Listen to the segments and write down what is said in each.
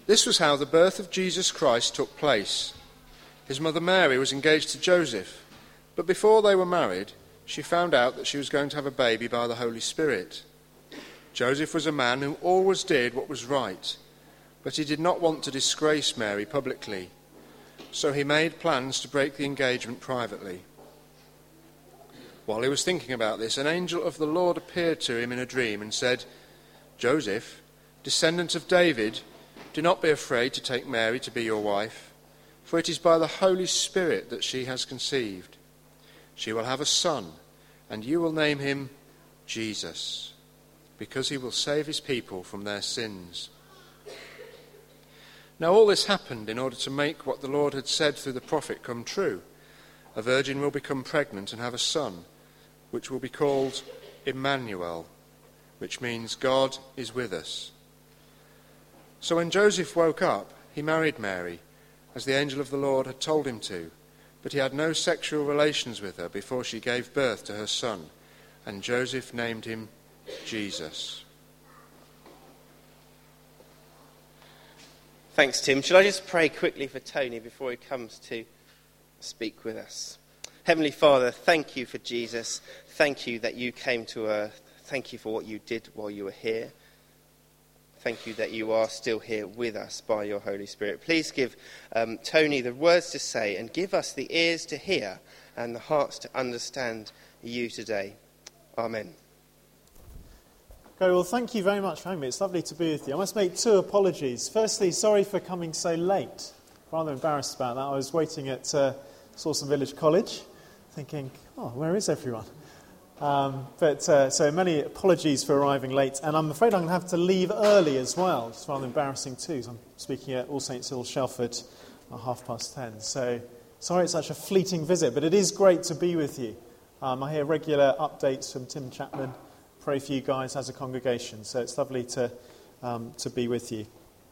This was how the birth of Jesus Christ took place. His mother Mary was engaged to Joseph, but before they were married, she found out that she was going to have a baby by the Holy Spirit. Joseph was a man who always did what was right, but he did not want to disgrace Mary publicly, so he made plans to break the engagement privately. While he was thinking about this, an angel of the Lord appeared to him in a dream and said, "Joseph, descendant of David, do not be afraid to take Mary to be your wife, for it is by the Holy Spirit that she has conceived. She will have a son, and you will name him Jesus, because he will save his people from their sins." Now all this happened in order to make what the Lord had said through the prophet come true. A virgin will become pregnant and have a son, which will be called Emmanuel, which means God is with us. So when Joseph woke up, he married Mary, as the angel of the Lord had told him to, but he had no sexual relations with her before she gave birth to her son, and Joseph named him Jesus. Thanks, Tim. Shall I just pray quickly for Tony before he comes to speak with us? Heavenly Father, thank you for Jesus. Thank you that you came to earth. Thank you for what you did while you were here. Thank you that you are still here with us by your Holy Spirit. Please give Tony the words to say and give us the ears to hear and the hearts to understand you today. Amen. Okay, well, thank you very much for having me. It's lovely to be with you. I must make two apologies. Firstly, sorry for coming so late. Rather embarrassed about that. I was waiting at Sawson Village College, thinking, where is everyone? So many apologies for arriving late, and I'm afraid I'm going to have to leave early as well. It's rather embarrassing too. So I'm speaking at All Saints Hill, Shelford, at 10:30. So sorry it's such a fleeting visit, but it is great to be with you. I hear regular updates from Tim Chapman. Pray for you guys as a congregation, so it's lovely to be with you.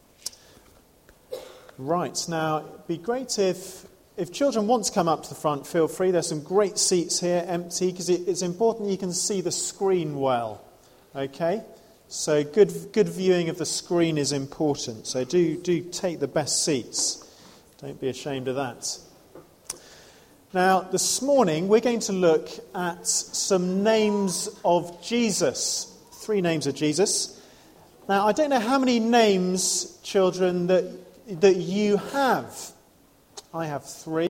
Right, now it'd be great if children want to come up to the front, feel free. There's some great seats here, empty, because it's important you can see the screen well. Okay, so good viewing of the screen is important. So do take the best seats. Don't be ashamed of that. Now, this morning, we're going to look at some names of Jesus. 3 names of Jesus. Now, I don't know how many names, children, that you have. I have 3.